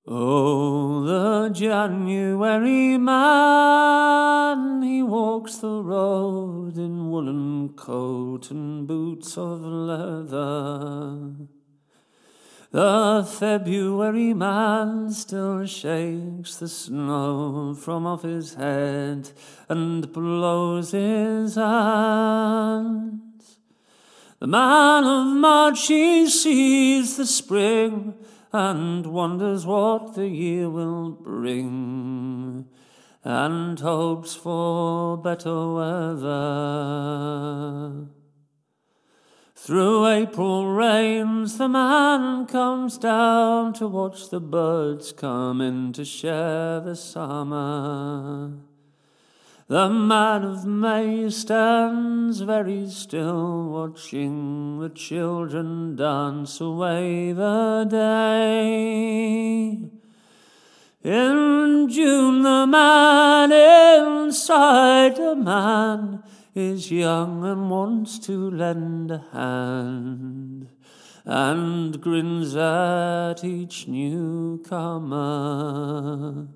Oh, the January man, he walks the road in woolen coat and boots of leather. The February man still shakes the snow from off his head and blows his hands. The man of March, he sees the spring and wonders what the year will bring, and hopes for better weather. Through April rains the man comes down to watch the birds come in to share the summer. The man of May stands very still, watching the children dance away the day. In June the man inside the man is young and wants to lend a hand, and grins at each newcomer.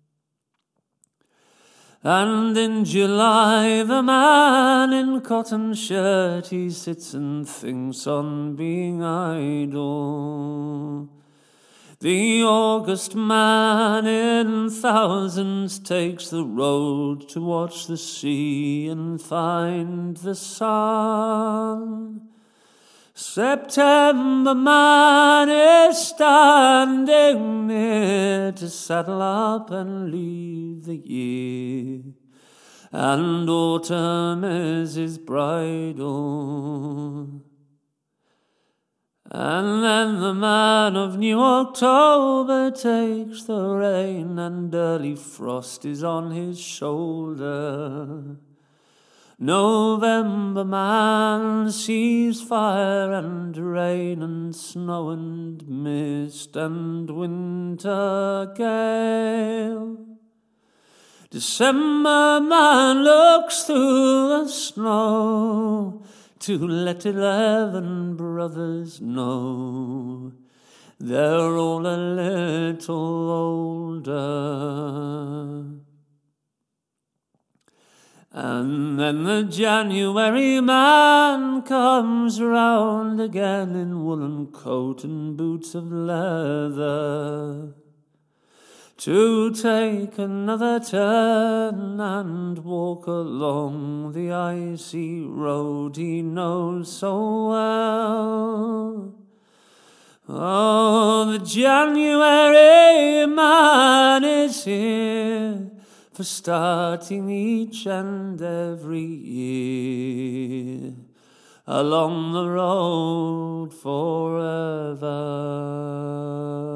And in July the man in cotton shirt, he sits and thinks on being idle. The August man in thousands takes the road to watch the sea and find the sun. September man is standing near to saddle up and leave the year, and autumn is his bridal. And then the man of New October takes the rain, and early frost is on his shoulder. November man sees fire and rain and snow and mist and winter gale. December man looks through the snow to let 11 brothers know they're all a little older. And then the January man comes round again in woolen coat and boots of leather, to take another turn and walk along the icy road he knows so well. Oh, the January man is here, for starting each and every year along the road forever.